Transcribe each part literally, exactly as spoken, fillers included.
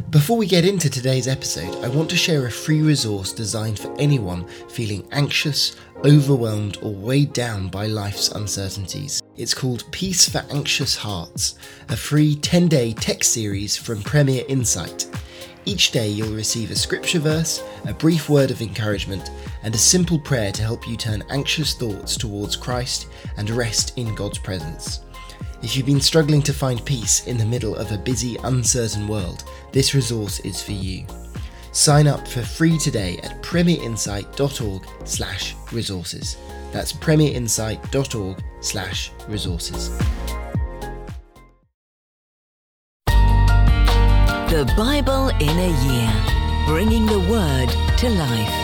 Before we get into today's episode, I want to share a free resource designed for anyone feeling anxious, overwhelmed, or weighed down by life's uncertainties. It's called Peace for Anxious Hearts, a free ten-day text series from Premier Insight. Each day you'll receive a scripture verse, a brief word of encouragement, and a simple prayer to help you turn anxious thoughts towards Christ and rest in God's presence. If you've been struggling to find peace in the middle of a busy, uncertain world, this resource is for you. Sign up for free today at premierinsight.org slash resources. That's premierinsight.org slash resources. The Bible in a Year, bringing the Word to life.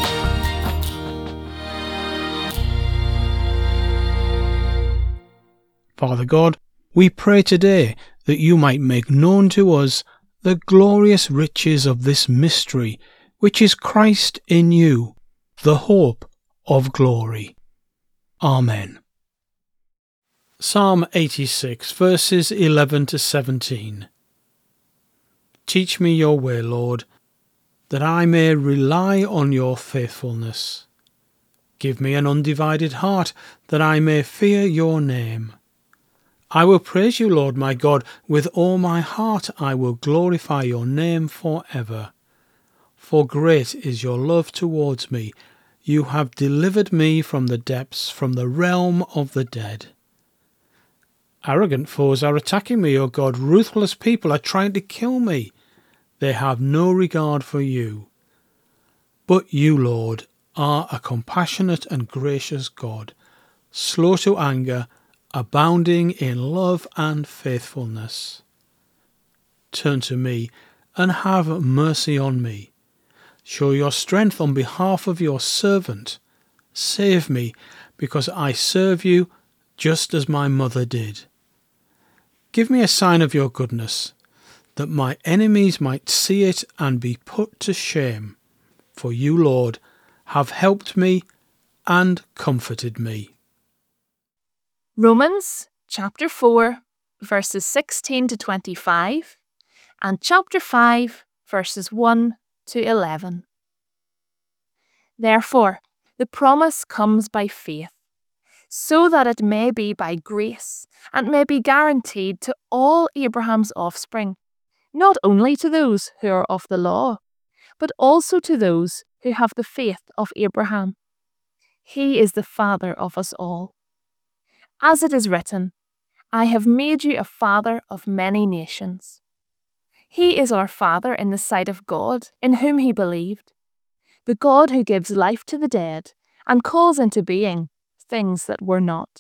Father God, we pray today that you might make known to us the glorious riches of this mystery, which is Christ in you, the hope of glory. Amen. Psalm eighty-six, verses eleven to seventeen. Teach me your way, Lord, that I may rely on your faithfulness. Give me an undivided heart, that I may fear your name. I will praise you, Lord my God, with all my heart. I will glorify your name forever. For great is your love towards me. You have delivered me from the depths, from the realm of the dead. Arrogant foes are attacking me, O God. Ruthless people are trying to kill me. They have no regard for you. But you, Lord, are a compassionate and gracious God, slow to anger, abounding in love and faithfulness. Turn to me and have mercy on me. Show your strength on behalf of your servant. Save me, because I serve you just as my mother did. Give me a sign of your goodness, that my enemies might see it and be put to shame. For you, Lord, have helped me and comforted me. Romans chapter four, verses sixteen to twenty-five, and chapter five, verses one to eleven. Therefore, the promise comes by faith, so that it may be by grace, and may be guaranteed to all Abraham's offspring, not only to those who are of the law, but also to those who have the faith of Abraham. He is the father of us all. As it is written, I have made you a father of many nations. He is our Father in the sight of God, in whom he believed, the God who gives life to the dead and calls into being things that were not.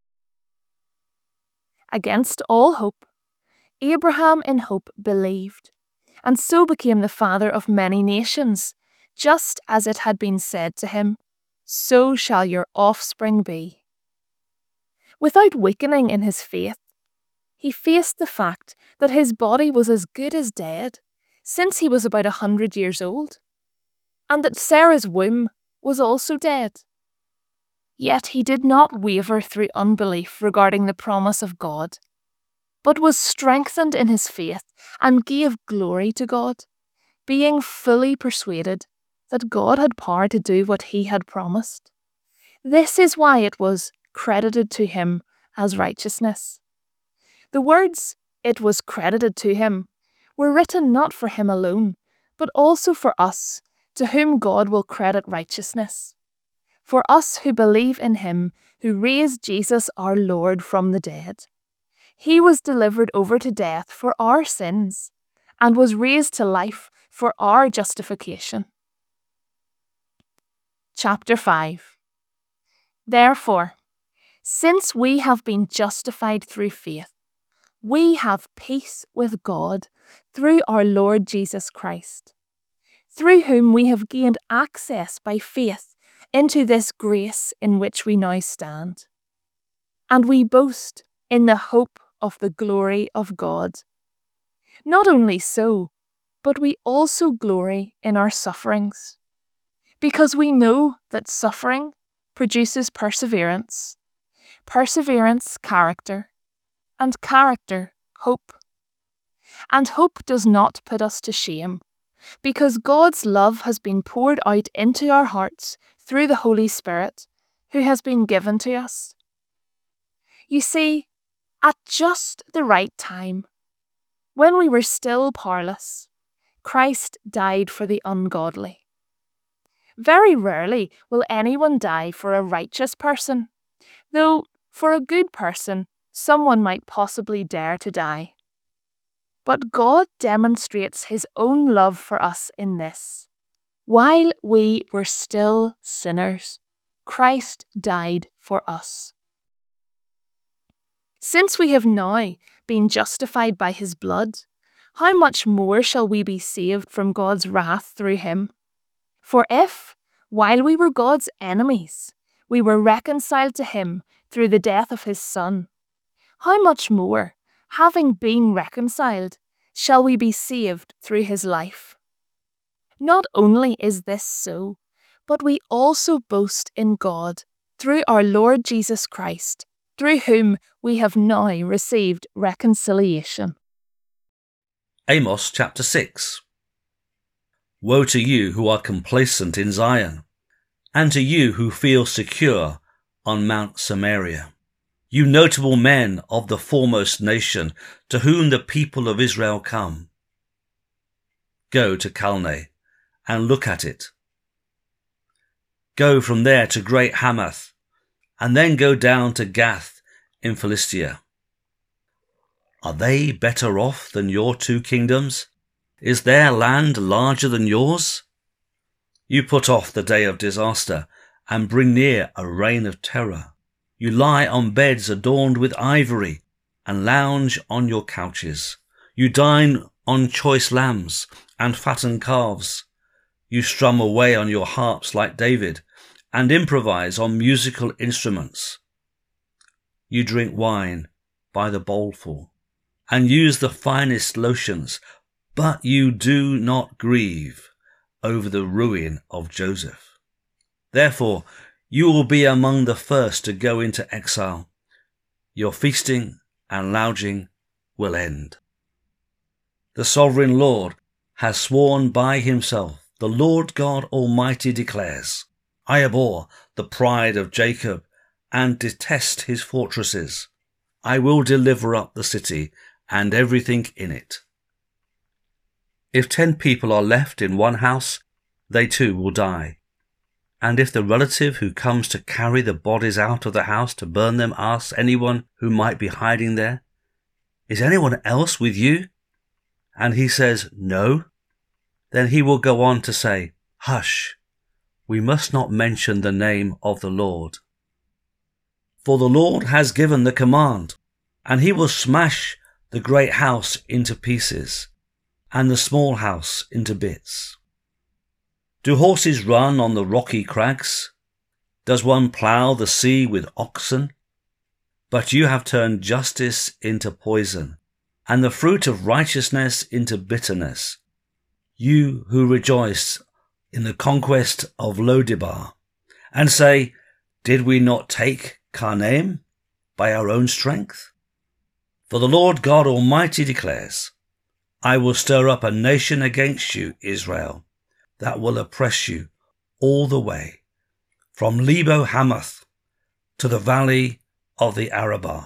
Against all hope, Abraham in hope believed, and so became the father of many nations, just as it had been said to him, so shall your offspring be. Without weakening in his faith, he faced the fact that his body was as good as dead, since he was about a hundred years old, and that Sarah's womb was also dead. Yet he did not waver through unbelief regarding the promise of God, but was strengthened in his faith and gave glory to God, being fully persuaded that God had power to do what he had promised. This is why it was credited to him as righteousness. The words, "it was credited to him," were written not for him alone, but also for us, to whom God will credit righteousness. For us who believe in him who raised Jesus our Lord from the dead. He was delivered over to death for our sins, and was raised to life for our justification. Chapter five. Therefore, since we have been justified through faith, we have peace with God through our Lord Jesus Christ, through whom we have gained access by faith into this grace in which we now stand. And we boast in the hope of the glory of God. Not only so, but we also glory in our sufferings, because we know that suffering produces perseverance, perseverance, character, and character, hope. And hope does not put us to shame, because God's love has been poured out into our hearts through the Holy Spirit, who has been given to us. You see, at just the right time, when we were still powerless, Christ died for the ungodly. Very rarely will anyone die for a righteous person, though for a good person, someone might possibly dare to die. But God demonstrates his own love for us in this. While we were still sinners, Christ died for us. Since we have now been justified by his blood, how much more shall we be saved from God's wrath through him? For if, while we were God's enemies, we were reconciled to him through the death of his Son, how much more, having been reconciled, shall we be saved through his life? Not only is this so, but we also boast in God through our Lord Jesus Christ, through whom we have now received reconciliation. Amos chapter six. Woe to you who are complacent in Zion, and to you who feel secure on Mount Samaria, you notable men of the foremost nation, to whom the people of Israel come. Go to Calneh and look at it. Go from there to Great Hamath, and then go down to Gath in Philistia. Are they better off than your two kingdoms? Is their land larger than yours? You put off the day of disaster and bring near a reign of terror. You lie on beds adorned with ivory and lounge on your couches. You dine on choice lambs and fattened calves. You strum away on your harps like David and improvise on musical instruments. You drink wine by the bowlful and use the finest lotions, but you do not grieve over the ruin of Joseph. Therefore, you will be among the first to go into exile. Your feasting and lounging will end. The sovereign Lord has sworn by himself, the Lord God Almighty declares, I abhor the pride of Jacob and detest his fortresses. I will deliver up the city and everything in it. If ten people are left in one house, they too will die. And if the relative who comes to carry the bodies out of the house to burn them asks anyone who might be hiding there, is anyone else with you? And he says, no, then he will go on to say, hush, we must not mention the name of the Lord. For the Lord has given the command, and he will smash the great house into pieces, and the small house into bits. Do horses run on the rocky crags? Does one plough the sea with oxen? But you have turned justice into poison, and the fruit of righteousness into bitterness. You who rejoice in the conquest of Lo-debar, and say, did we not take Karnaim by our own strength? For the Lord God Almighty declares, I will stir up a nation against you, Israel, that will oppress you all the way, from Lebo Hamath to the valley of the Arabah.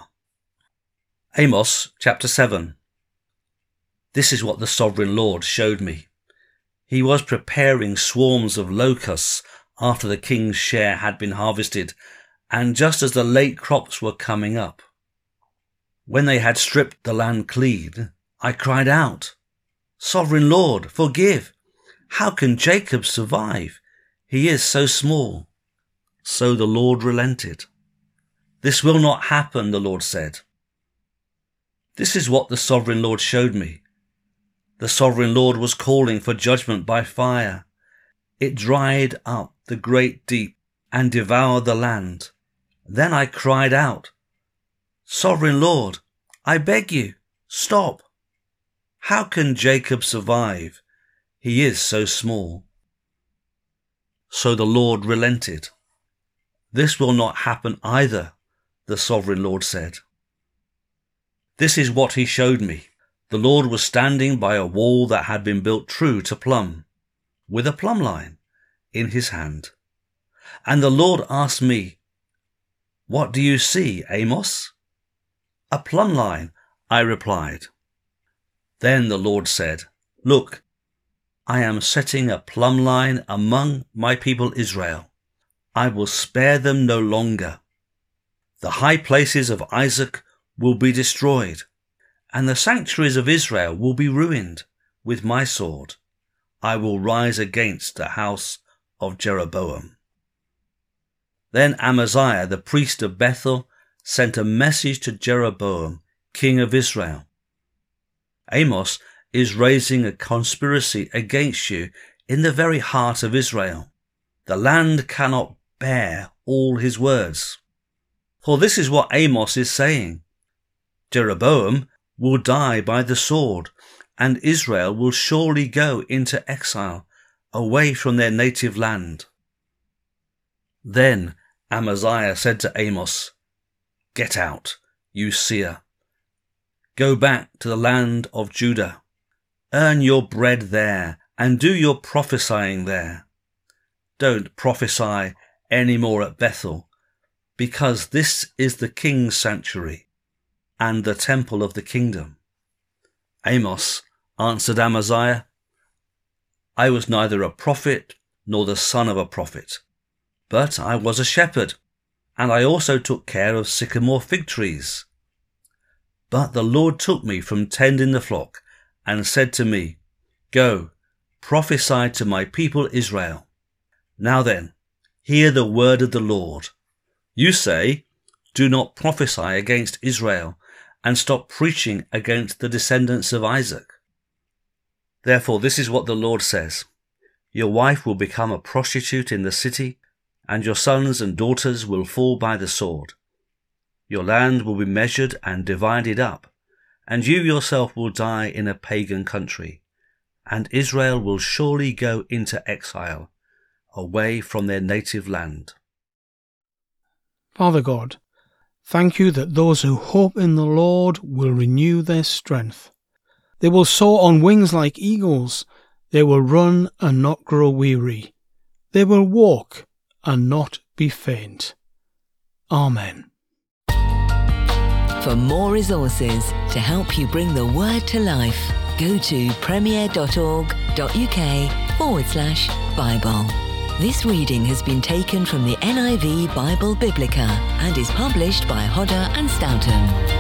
Amos chapter seven. This is what the sovereign Lord showed me. He was preparing swarms of locusts after the king's share had been harvested, and just as the late crops were coming up. When they had stripped the land clean, I cried out, Sovereign Lord, forgive! How can Jacob survive? He is so small. So the Lord relented. This will not happen, the Lord said. This is what the sovereign Lord showed me. The sovereign Lord was calling for judgment by fire. It dried up the great deep and devoured the land. Then I cried out, Sovereign Lord, I beg you, stop. How can Jacob survive? He is so small. So the Lord relented. This will not happen either, the sovereign Lord said. This is what he showed me. the Lord was standing by a wall that had been built true to plumb, with a plumb line in his hand. And the Lord asked me, "What do you see, Amos?" "A plumb line," I replied. Then the Lord said, "Look, I am setting a plumb line among my people Israel. I will spare them no longer. The high places of Isaac will be destroyed, and the sanctuaries of Israel will be ruined with my sword. I will rise against the house of Jeroboam." Then Amaziah, the priest of Bethel, sent a message to Jeroboam, king of Israel. "Amos is raising a conspiracy against you in the very heart of Israel. The land cannot bear all his words. For this is what Amos is saying: Jeroboam will die by the sword, and Israel will surely go into exile, away from their native land." Then Amaziah said to Amos, "Get out, you seer. Go back to the land of Judah. Earn your bread there, and do your prophesying there. Don't prophesy any more at Bethel, because this is the king's sanctuary and the temple of the kingdom." Amos answered Amaziah, "I was neither a prophet nor the son of a prophet, but I was a shepherd, and I also took care of sycamore fig trees. But the Lord took me from tending the flock and said to me, 'Go, prophesy to my people Israel.' Now then, hear the word of the Lord. You say, 'Do not prophesy against Israel, and stop preaching against the descendants of Isaac.' Therefore this is what the Lord says: Your wife will become a prostitute in the city, and your sons and daughters will fall by the sword. Your land will be measured and divided up, and you yourself will die in a pagan country, and Israel will surely go into exile, away from their native land." Father God, thank you that those who hope in the Lord will renew their strength. They will soar on wings like eagles. They will run and not grow weary. They will walk and not be faint. Amen. For more resources to help you bring the word to life, go to premier.org.uk forward slash Bible. This reading has been taken from the N I V Bible Biblica and is published by Hodder and Stoughton.